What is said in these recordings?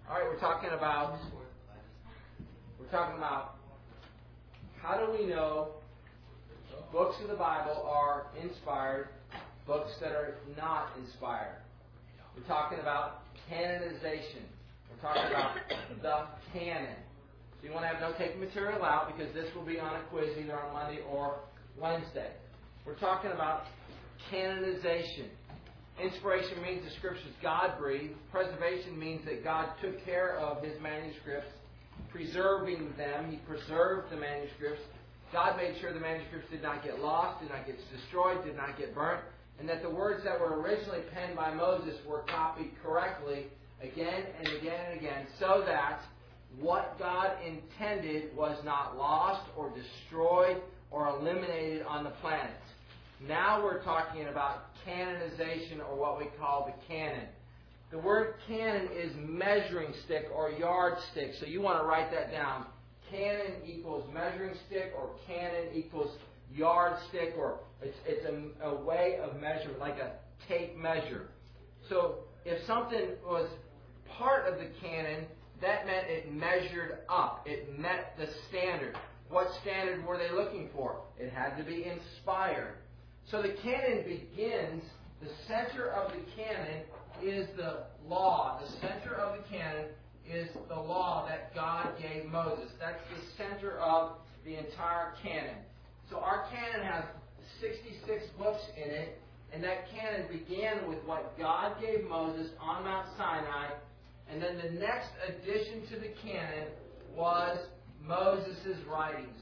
All right, we're talking about how do we know books of the Bible are inspired, books that are not inspired. We're talking about canonization. We're talking about the canon. So you want to have note-taking material out because this will be on a quiz either on Monday or Wednesday. We're talking about canonization. Inspiration means the Scriptures God-breathed. Preservation means that God took care of His manuscripts, preserving them. He preserved the manuscripts. God made sure the manuscripts did not get lost, did not get destroyed, did not get burnt, and that the words that were originally penned by Moses were copied correctly again and again and again, so that what God intended was not lost or destroyed or eliminated on the planet. Now we're talking about canonization, or what we call the canon. The word canon is measuring stick or yardstick, so you want to write that down. Canon equals measuring stick, or canon equals yardstick, or it's a way of measurement, like a tape measure. So if something was part of the canon, that meant it measured up. It met the standard. What standard were they looking for? It had to be inspired. So the canon begins, the center of the canon is the law. The center of the canon is the law that God gave Moses. That's the center of the entire canon. So our canon has 66 books in it, and that canon began with what God gave Moses on Mount Sinai, and then the next addition to the canon was Moses' writings.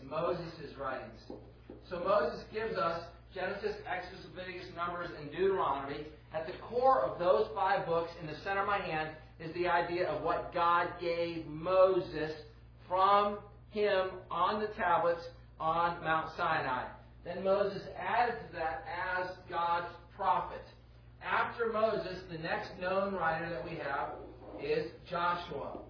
So Moses gives us Genesis, Exodus, Leviticus, Numbers, and Deuteronomy. At the core of those 5 books, in the center of my hand, is the idea of what God gave Moses from him on the tablets on Mount Sinai. Then Moses added to that as God's prophet. After Moses, the next known writer that we have is Joshua.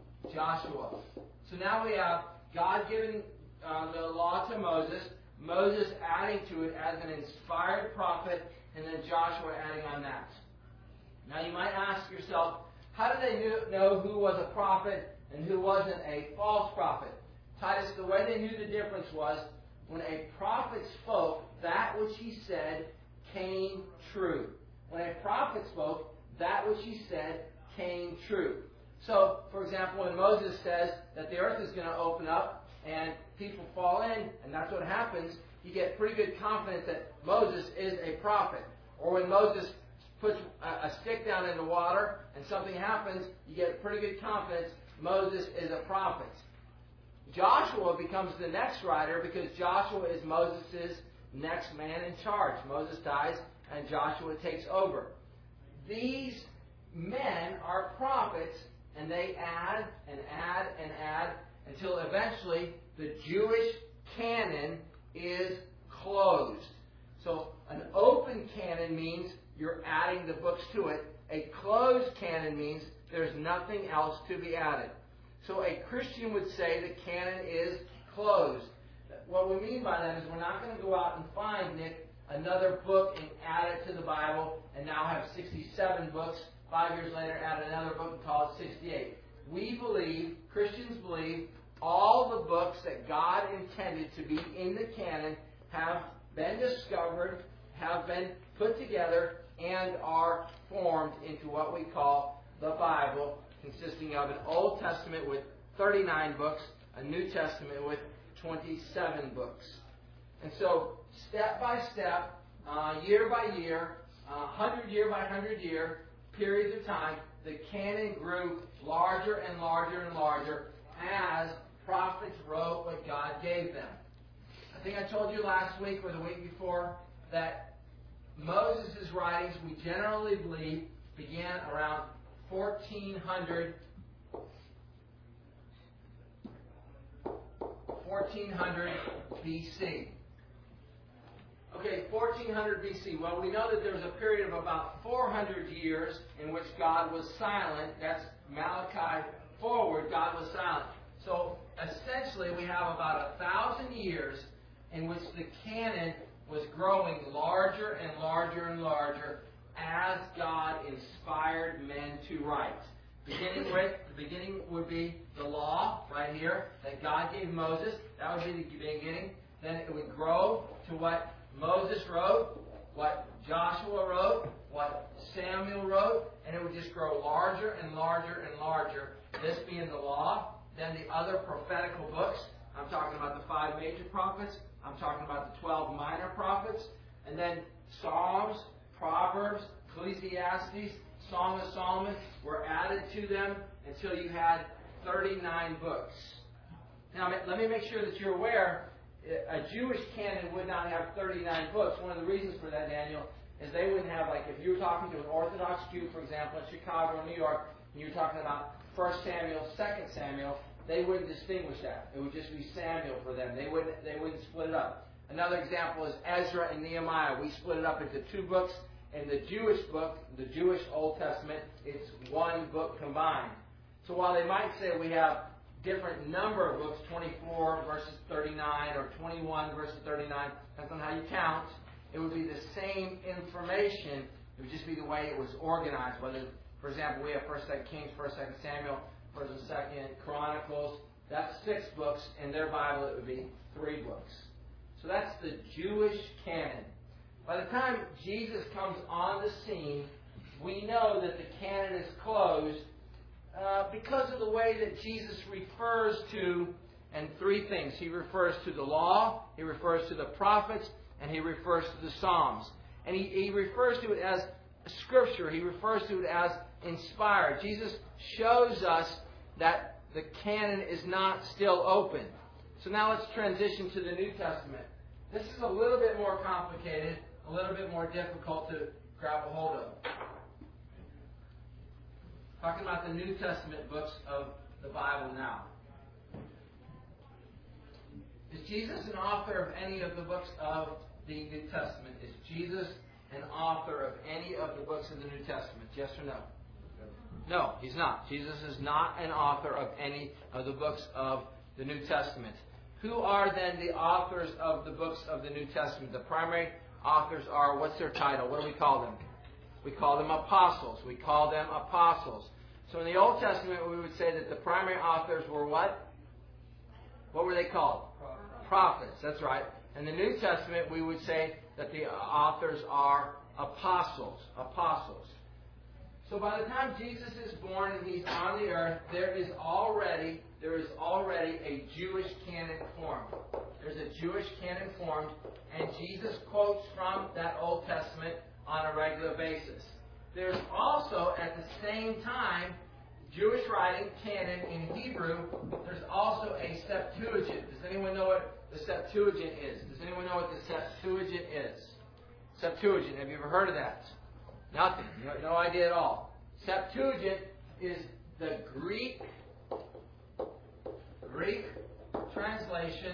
So now we have God giving the law to Moses, Moses adding to it as an inspired prophet, and then Joshua adding on that. Now you might ask yourself, how do they know who was a prophet and who wasn't a false prophet? Titus, the way they knew the difference was when a prophet spoke, that which he said came true. When a prophet spoke, that which he said came true. So, for example, when Moses says that the earth is going to open up and people fall in, and that's what happens, you get pretty good confidence that Moses is a prophet. Or when Moses puts a stick down in the water and something happens, you get pretty good confidence Moses is a prophet. Joshua becomes the next writer because Joshua is Moses' next man in charge. Moses dies and Joshua takes over. These men are prophets, and they add and add and add until eventually the Jewish canon is closed. So an open canon means you're adding the books to it. A closed canon means there's nothing else to be added. So a Christian would say the canon is closed. What we mean by that is we're not going to go out and find, Nick, another book and add it to the Bible and now have 67 books. 5 years later, add another book and call it 68. We believe, Christians believe, all the books that God intended to be in the canon have been discovered, have been put together, and are formed into what we call the Bible, consisting of an Old Testament with 39 books, a New Testament with 27 books. And so, step by step, year by year, 100 year by 100 year periods of time, the canon grew larger and larger and larger as prophets wrote what God gave them. I think I told you last week or the week before that Moses' writings, we generally believe, began around 1400 BC. Okay, 1400 BC. Well, we know that there was a period of about 400 years in which God was silent. That's Malachi forward, God was silent. So, essentially, we have about 1,000 years in which the canon was growing larger and larger and larger as God inspired men to write. The beginning would be the law, right here, that God gave Moses. That would be the beginning. Then it would grow to what Moses wrote, what Joshua wrote, what Samuel wrote, and it would just grow larger and larger and larger. This being the law. Then the other prophetical books. I'm talking about the 5 major prophets. I'm talking about the 12 minor prophets. And then Psalms, Proverbs, Ecclesiastes, Song of Solomon were added to them until you had 39 books. Now, let me make sure that you're aware, a Jewish canon would not have 39 books. One of the reasons for that, Daniel, is they wouldn't have, like, if you were talking to an Orthodox Jew, for example, in Chicago or New York, and you were talking about 1 Samuel, 2 Samuel, they wouldn't distinguish that. It would just be Samuel for them. They wouldn't split it up. Another example is Ezra and Nehemiah. We split it up into 2 books. In the Jewish book, the Jewish Old Testament, it's 1 book combined. So while they might say we have different number of books, 24 versus 39 or 21 versus 39, depends on how you count, it would be the same information. It would just be the way it was organized. Whether, for example, we have 1st, 2nd Kings, 1st, 2nd Samuel, 1st and 2nd Chronicles. That's 6 books. In their Bible, it would be 3 books. So that's the Jewish canon. By the time Jesus comes on the scene, we know that the canon is closed because of the way that Jesus refers to, and 3 things. He refers to the law, he refers to the prophets, and he refers to the Psalms. And he refers to it as Scripture. He refers to it as inspired. Jesus shows us that the canon is not still open. So now let's transition to the New Testament. This is a little bit more complicated, a little bit more difficult to grab a hold of. Talking about the New Testament books of the Bible now. Is Jesus an author of any of the books of the New Testament? Is Jesus an author of any of the books of the New Testament? Yes or no? No, he's not. Jesus is not an author of any of the books of the New Testament. Who are then the authors of the books of the New Testament? The primary authors are, what's their title? What do we call them? We call them apostles. We call them apostles. So in the Old Testament, we would say that the primary authors were what? What were they called? Prophets. That's right. In the New Testament, we would say that the authors are apostles. Apostles. So by the time Jesus is born and he's on the earth, there is already a Jewish canon formed. There's a Jewish canon formed, and Jesus quotes from that Old Testament on a regular basis. There's also, at the same time, Jewish writing, canon in Hebrew. There's also a Septuagint. Does anyone know what the Septuagint is? Does anyone know what the Septuagint is? Septuagint. Have you ever heard of that? Nothing. No idea at all. Septuagint is the Greek translation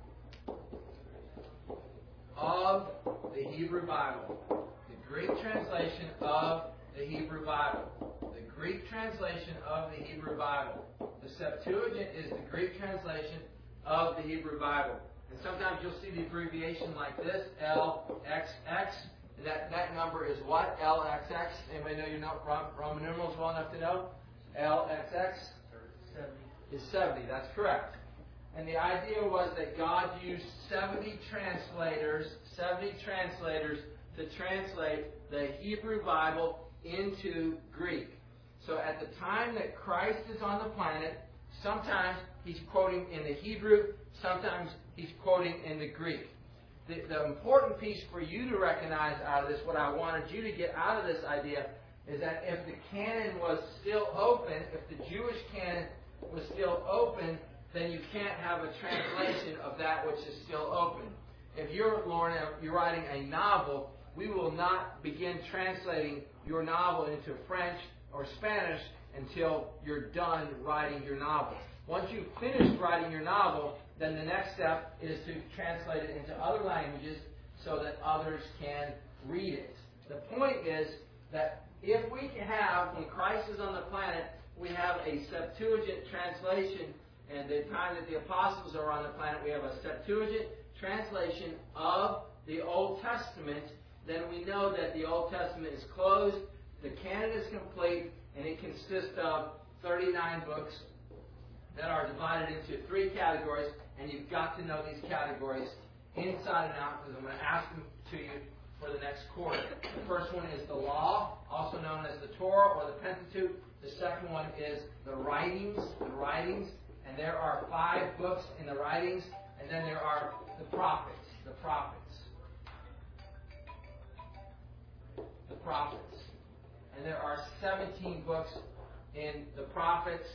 of the Hebrew Bible. The Greek translation of the Hebrew Bible. The Greek translation of the Hebrew Bible. The Septuagint is the Greek translation of the Hebrew Bible. And sometimes you'll see the abbreviation like this, LXX. That number is what? LXX. Anybody know your Roman numerals well enough to know? LXX is 70. That's correct. And the idea was that God used 70 translators to translate the Hebrew Bible into Greek. So at the time that Christ is on the planet, sometimes he's quoting in the Hebrew, sometimes he's quoting in the Greek. The important piece for you to recognize out of this, what I wanted you to get out of this idea, is that if the canon was still open, if the Jewish canon was still open, then you can't have a translation of that which is still open. If you're, Lorna, you're writing a novel, we will not begin translating your novel into French or Spanish until you're done writing your novel. Once you've finished writing your novel, then the next step is to translate it into other languages so that others can read it. The point is that if we can have, when Christ is on the planet, we have a Septuagint translation, and the time that the apostles are on the planet, we have a Septuagint translation of the Old Testament, then we know that the Old Testament is closed, the canon is complete, and it consists of 39 books that are divided into 3 categories, and you've got to know these categories inside and out because I'm going to ask them to you for the next quarter. The first one is the Law, also known as the Torah or the Pentateuch. The second one is the writings, and there are 5 books in the writings, and then there are the prophets. And there are 17 books in the prophets,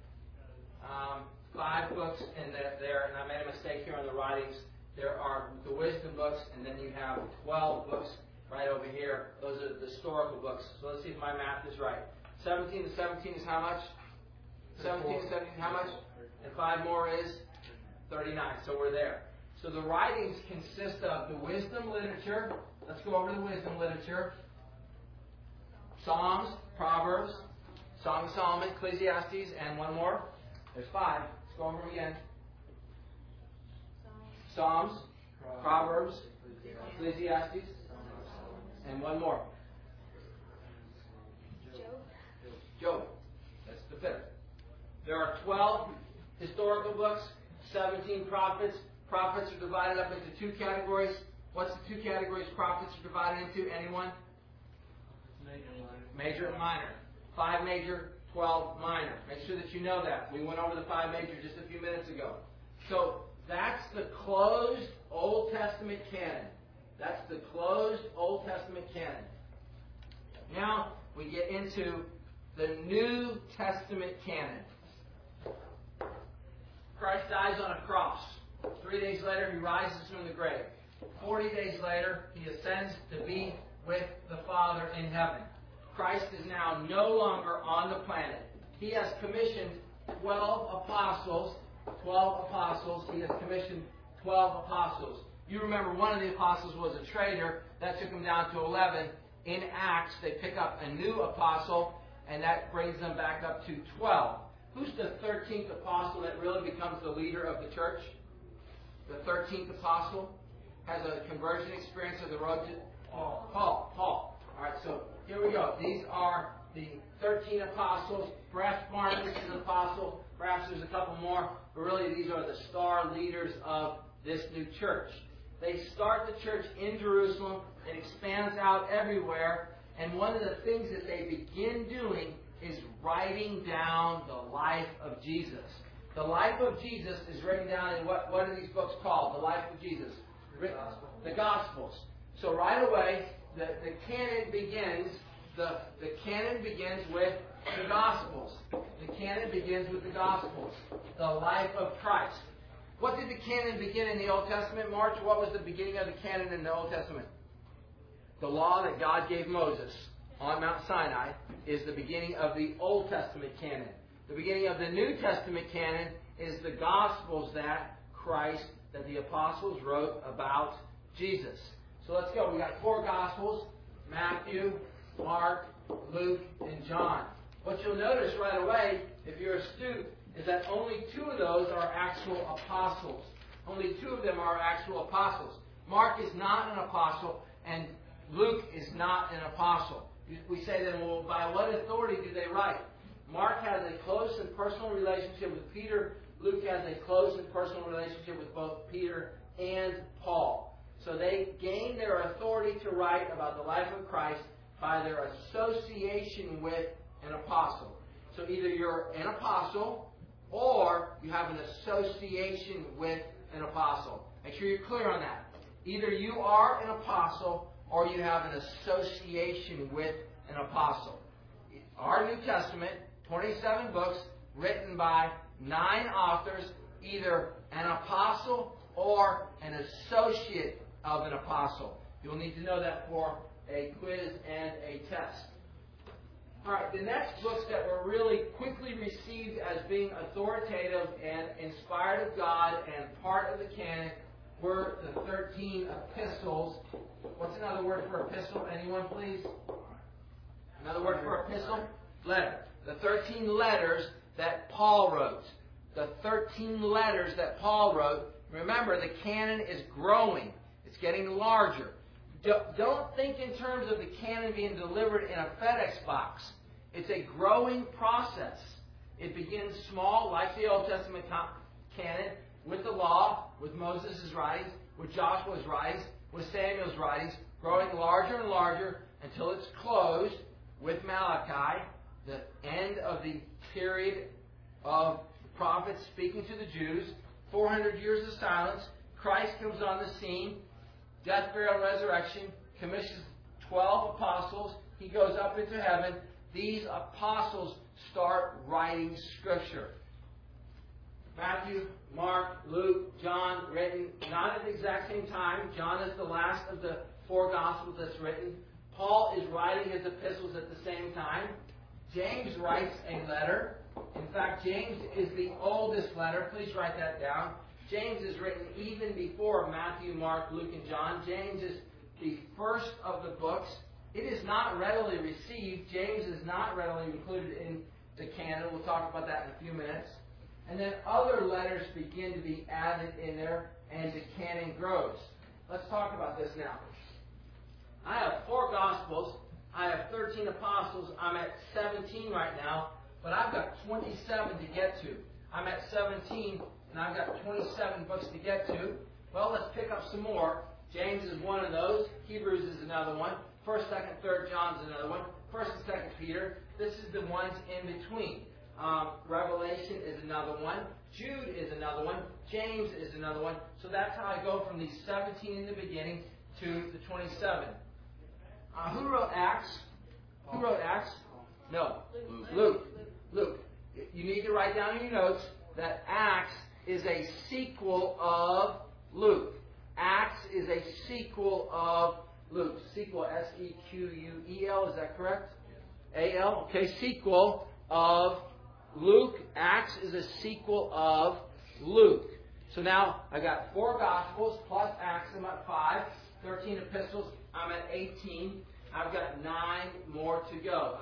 5 books in there, and I made a mistake here on the writings. There are the wisdom books, and then you have 12 books right over here. Those are the historical books. So let's see if my math is right. 17 to 17 is how much? 17 to 17 how much? And 5 more is 39. So we're there. So the writings consist of the wisdom literature. Let's go over the wisdom literature. Psalms, Proverbs, Song of Solomon, Ecclesiastes, and one more. There's 5. Let's go over them again. Psalms, Proverbs, Ecclesiastes, and one more. Job. That's the 5th. There are 12 historical books, 17 prophets. Prophets are divided up into 2 categories. What's the 2 categories prophets are divided into? Anyone? Major and minor. 5 major, 12 minor. Make sure that you know that. We went over the 5 major just a few minutes ago. So that's the closed Old Testament canon. That's the closed Old Testament canon. Now we get into the New Testament canon. Christ dies on a cross. 3 days later, He rises from the grave. 40 days later, He ascends to be with the Father in heaven. Christ is now no longer on the planet. He has commissioned 12 apostles. 12 apostles. He has commissioned 12 apostles. You remember one of the apostles was a traitor. That took him down to 11. In Acts, they pick up a new apostle, and that brings them back up to 12. Who's the 13th apostle that really becomes the leader of the church? The 13th apostle has a conversion experience of the road to Paul. All right, so here we go. These are the 13 apostles. Perhaps Barnabas is an apostle. Perhaps there's a couple more. But really, these are the star leaders of this new church. They start the church in Jerusalem. It expands out everywhere. And one of the things that they begin doing is writing down the life of Jesus. The life of Jesus is written down in what are these books called? The life of Jesus. The Gospels. So right away, the canon begins. The canon begins with the Gospels. The canon begins with the Gospels. The life of Christ. What did the canon begin in the Old Testament, March? What was the beginning of the canon in the Old Testament? The law that God gave Moses on Mount Sinai is the beginning of the Old Testament canon. The beginning of the New Testament canon is the Gospels that the apostles wrote about Jesus. So let's go. We got 4 Gospels: Matthew, Mark, Luke, and John. What you'll notice right away, if you're astute, is that only 2 of those are actual apostles. Only 2 of them are actual apostles. Mark is not an apostle, and Luke is not an apostle. We say then, well, by what authority do they write? Mark has a close and personal relationship with Peter. Luke has a close and personal relationship with both Peter and Paul. So they gain their authority to write about the life of Christ by their association with an apostle. So either you're an apostle or you have an association with an apostle. Make sure you're clear on that. Either you are an apostle or you have an association with an apostle. Our New Testament, 27 books, written by 9 authors, either an apostle or an associate of an apostle. You'll need to know that for a quiz and a test. All right, the next books that were really quickly received as being authoritative and inspired of God and part of the canon were the 13 epistles. What's another word for epistle? Anyone, please? Another word for epistle? Letter. The 13 letters that Paul wrote. The 13 letters that Paul wrote. Remember, the canon is growing. It's getting larger. Don't think in terms of the canon being delivered in a FedEx box. It's a growing process. It begins small, like the Old Testament canon, with the law, with Moses' writings, with Joshua's writings, with Samuel's writings, growing larger and larger until it's closed with Malachi, the end of the period of the prophets speaking to the Jews. 400 years of silence. Christ comes on the scene. Death, burial, resurrection. Commissions 12 apostles. He goes up into heaven. These apostles start writing Scripture. Matthew, Mark, Luke, John, written not at the exact same time. John is the last of the 4 Gospels that's written. Paul is writing his epistles at the same time. James writes a letter. In fact, James is the oldest letter. Please write that down. James is written even before Matthew, Mark, Luke, and John. James is the first of the books. It is not readily received. James is not readily included in the canon. We'll talk about that in a few minutes. And then other letters begin to be added in there, and the canon grows. Let's talk about this now. I have 4 Gospels. I have 13 apostles. I'm at 17 right now, but I've got 27 to get to. I'm at 17, and I've got 27 books to get to. Well, let's pick up some more. James is one of those. Hebrews is another one. 1st, 2nd, 3rd John's another one. 1st and 2nd Peter. This is the ones in between. Revelation is another one. Jude is another one. James is another one. So that's how I go from these 17 in the beginning to the 27. Who wrote Acts? Who wrote Acts? No. Luke. You need to write down in your notes that Acts is a sequel of Luke. Acts is a sequel of Luke. Sequel, S-E-Q-U-E-L, is that correct? A-L? Okay, sequel of Luke. Acts is a sequel of Luke. So now I've got 4 Gospels plus Acts. I'm at 5. 13 epistles. I'm at 18. I've got 9 more to go.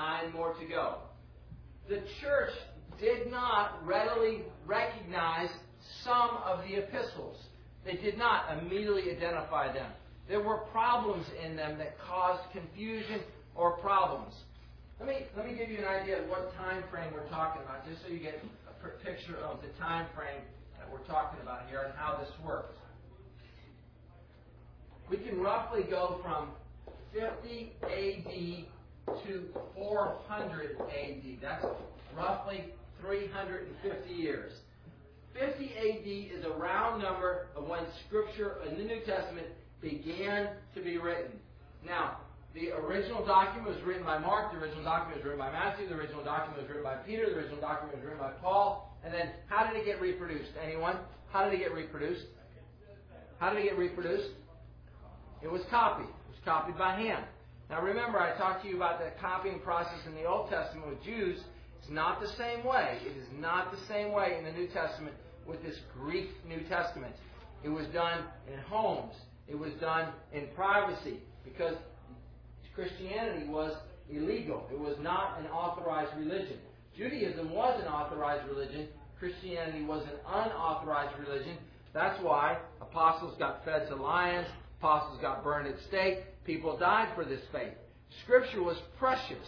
The church did not readily recognize some of the epistles. They did not immediately identify them. There were problems in them that caused confusion or problems. Let me give you an idea of what time frame we're talking about, just so you get a picture of the time frame that we're talking about here and how this works. We can roughly go from 50 AD to 400 AD. That's roughly 350 years. 50 AD is a round number of when Scripture in the New Testament began to be written. Now, the original document was written by Mark, the original document was written by Matthew, the original document was written by Peter, the original document was written by Paul, and then how did it get reproduced? Anyone? How did it get reproduced? It was copied. It was copied by hand. Now remember, I talked to you about the copying process in the Old Testament with Jews. It's not the same way. It is not the same way in the New Testament with this Greek New Testament. It was done in homes. It was done in privacy because Christianity was illegal. It was not an authorized religion. Judaism was an authorized religion. Christianity was an unauthorized religion. That's why apostles got fed to lions. Apostles got burned at stake. People died for this faith. Scripture was precious.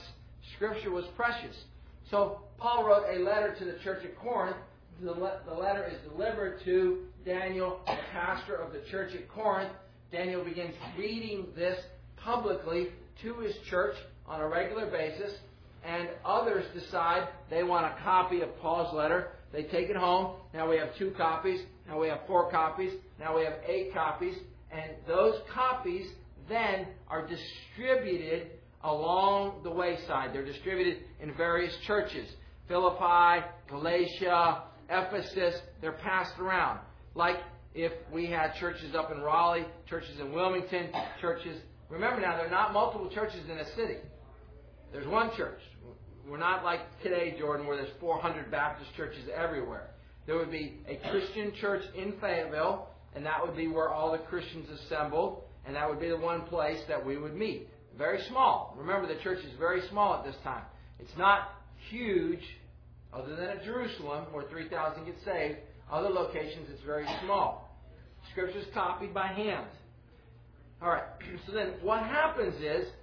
So Paul wrote a letter to the church at Corinth. The letter is delivered to Daniel, the pastor of the church at Corinth. Daniel begins reading this publicly to his church on a regular basis. And others decide they want a copy of Paul's letter. They take it home. Now we have 2 copies. Now we have 4 copies. Now we have 8 copies. And those copies then are distributed along the wayside. They're distributed in various churches. Philippi, Galatia, Ephesus, they're passed around. Like if we had churches up in Raleigh, churches in Wilmington, churches. Remember now, there are not multiple churches in a city. There's one church. We're not like today, Jordan, where there's 400 Baptist churches everywhere. There would be a Christian church in Fayetteville, and that would be where all the Christians assembled, and that would be the one place that we would meet. Very small. Remember, the church is very small at this time. It's not huge, other than at Jerusalem, where 3,000 get saved. Other locations, it's very small. Scripture is copied by hand. All right. So then what happens is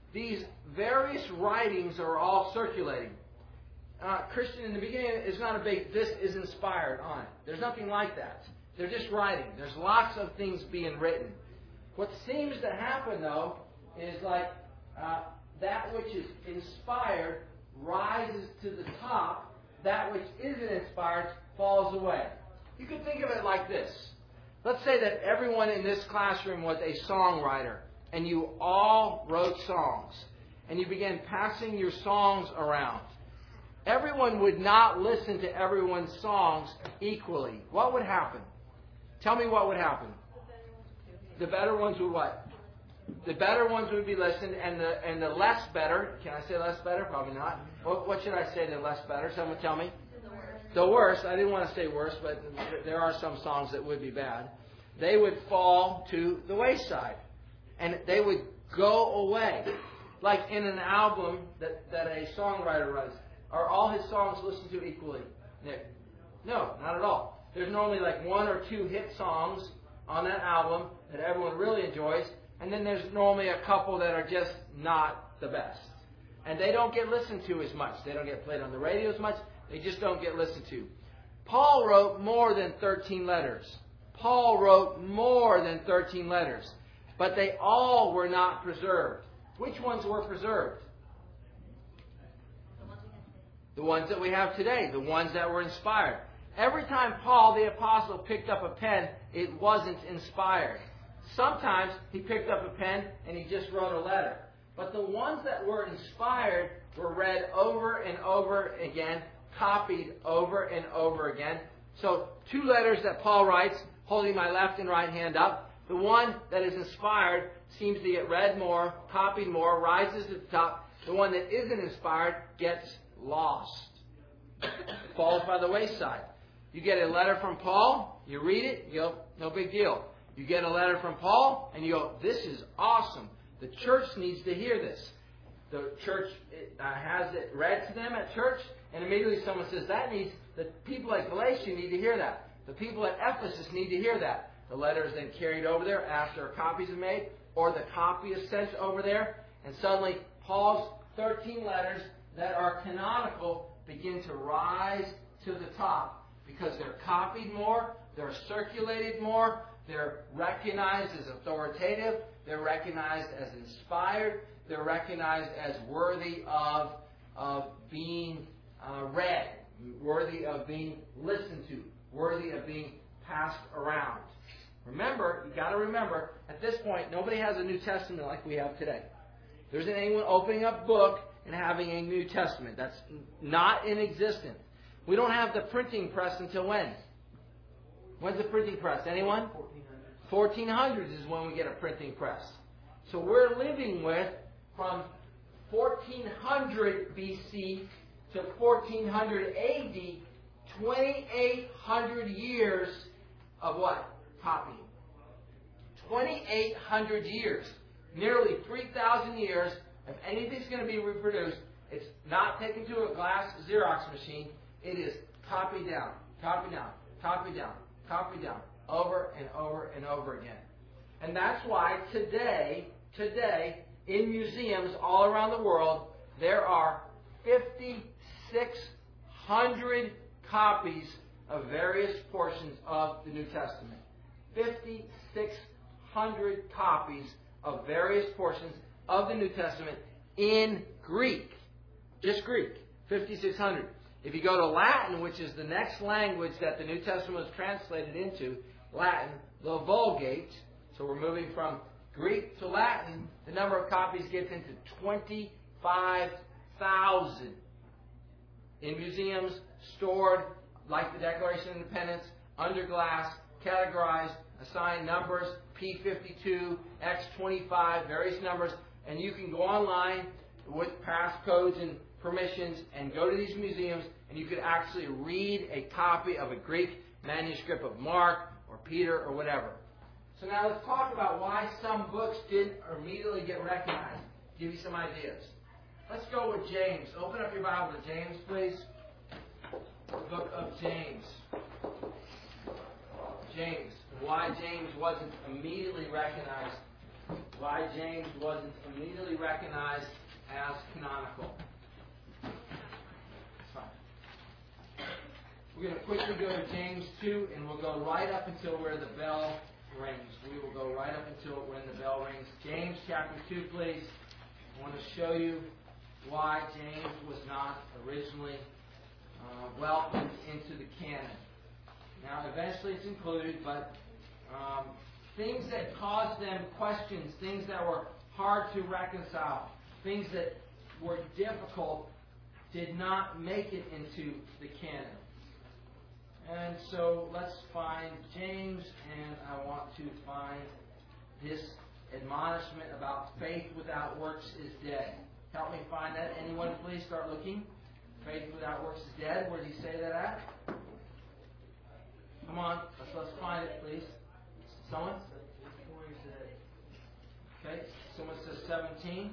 these various writings are all circulating. Christian, in the beginning, is not a big, this is inspired on it. There's nothing like that. They're just writing. There's lots of things being written. What seems to happen, though, is like that which is inspired rises to the top. That which isn't inspired falls away. You could think of it like this. Let's say that everyone in this classroom was a songwriter, and you all wrote songs, and you began passing your songs around. Everyone would not listen to everyone's songs equally. What would happen? Tell me what would happen. The better ones would what? The better ones would be listened, and the less better. Can I say less better? Probably not. What should I say? The less better. Someone tell me. The worst. I didn't want to say worse, but there are some songs that would be bad. They would fall to the wayside, and they would go away. Like in an album that a songwriter writes, are all his songs listened to equally? Nick? No, not at all. There's normally like one or two hit songs on that album that everyone really enjoys, and then there's normally a couple that are just not the best. And they don't get listened to as much. They don't get played on the radio as much. They just don't get listened to. Paul wrote more than 13 letters. Paul wrote more than 13 letters. But they all were not preserved. Which ones were preserved? The ones that we have today. The ones that were inspired. Every time Paul the Apostle picked up a pen, it wasn't inspired. Sometimes he picked up a pen and he just wrote a letter. But the ones that were inspired were read over and over again, copied over and over again. So 2 letters that Paul writes, holding my left and right hand up. The one that is inspired seems to get read more, copied more, rises to the top. The one that isn't inspired gets lost. Falls by the wayside. You get a letter from Paul, you read it, you go, no big deal. You get a letter from Paul, and you go, this is awesome. The church needs to hear this. The church has it read to them at church, and immediately someone says, the people at Galatia need to hear that. The people at Ephesus need to hear that. The letter is then carried over there after a copy is made, or the copy is sent over there, and suddenly Paul's 13 letters that are canonical begin to rise to the top because they're copied more, they're circulated more, they're recognized as authoritative, they're recognized as inspired, they're recognized as worthy of being read, worthy of being listened to, worthy of being passed around. Remember, you got to remember, at this point, nobody has a New Testament like we have today. There isn't anyone opening up a book and having a New Testament. That's not in existence. We don't have the printing press until when? When's the printing press? Anyone? 1400s is when we get a printing press. So we're living with from 1400 BC to 1400 AD, 2,800 years of what? Copying. 2,800 years. Nearly 3,000 years. If anything's going to be reproduced, it's not taken to a glass Xerox machine. It is copied down, copied down, copied down, copied down, over and over and over again. And that's why today, in museums all around the world, there are 5,600 copies of various portions of the New Testament. 5,600 copies of various portions of the New Testament in Greek. Just Greek. 5,600. If you go to Latin, which is the next language that the New Testament was translated into, Latin, the Vulgate, so we're moving from Greek to Latin, the number of copies gets into 25,000 in museums, stored like the Declaration of Independence, under glass, categorized, assigned numbers, P52, X25, various numbers, and you can go online with passcodes and permissions and go to these museums, and you could actually read a copy of a Greek manuscript of Mark or Peter or whatever. So now let's talk about why some books didn't immediately get recognized. Give you some ideas. Let's go with James. Open up your Bible to James, please. The book of James. James. Why James wasn't immediately recognized why James wasn't immediately recognized as canonical. That's fine. We're going to quickly go to James 2, and we'll go right up until where the bell rings. We will go right up until when the bell rings. James chapter 2, please. I want to show you why James was not originally welcomed into the canon. Now, eventually it's included, but things that caused them questions, things that were hard to reconcile, things that were difficult, did not make it into the canon. And so let's find James, and I want to find this admonishment about faith without works is dead. Help me find that. Anyone, please start looking. Faith without works is dead. Where did he say that at? Come on, let's find it, please. Someone? Okay, someone says 17.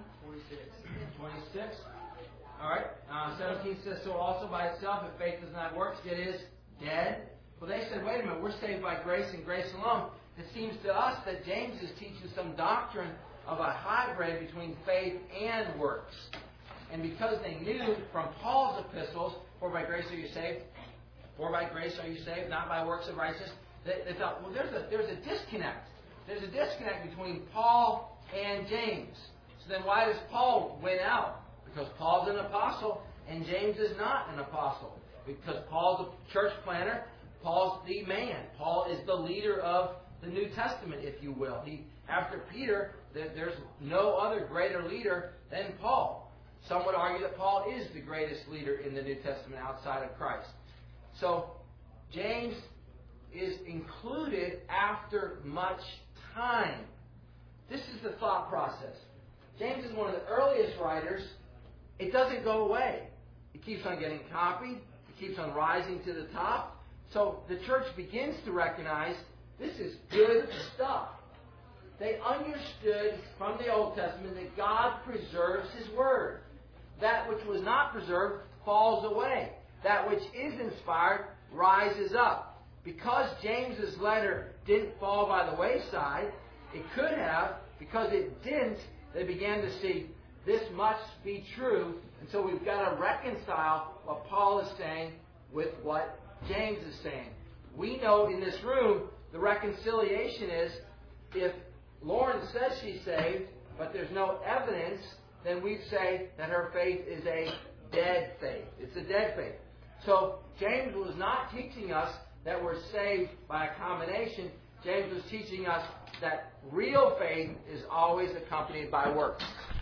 26. All right. 17 says, so also by itself, if faith does not work, it is dead. Well, they said, wait a minute, we're saved by grace and grace alone. It seems to us that James is teaching some doctrine of a hybrid between faith and works. And because they knew from Paul's epistles, for by grace are you saved, for by grace are you saved, not by works of righteousness, they thought, well, there's a disconnect. There's a disconnect between Paul and James. So then why does Paul win out? Because Paul's an apostle and James is not an apostle. Because Paul's a church planter, Paul's the man. Paul is the leader of the New Testament, if you will. After Peter, there's no other greater leader than Paul. Some would argue that Paul is the greatest leader in the New Testament outside of Christ. So, James is included after much time. This is the thought process. James is one of the earliest writers. It doesn't go away. It keeps on getting copied. It keeps on rising to the top. So the church begins to recognize this is good stuff. They understood from the Old Testament that God preserves His Word. That which was not preserved falls away. That which is inspired rises up. Because James's letter didn't fall by the wayside, it could have. Because it didn't, they began to see this must be true. And so we've got to reconcile what Paul is saying with what James is saying. We know in this room the reconciliation is if Lauren says she's saved, but there's no evidence, then we'd say that her faith is a dead faith. It's a dead faith. So James was not teaching us that we're saved by a combination. James was teaching us that real faith is always accompanied by works.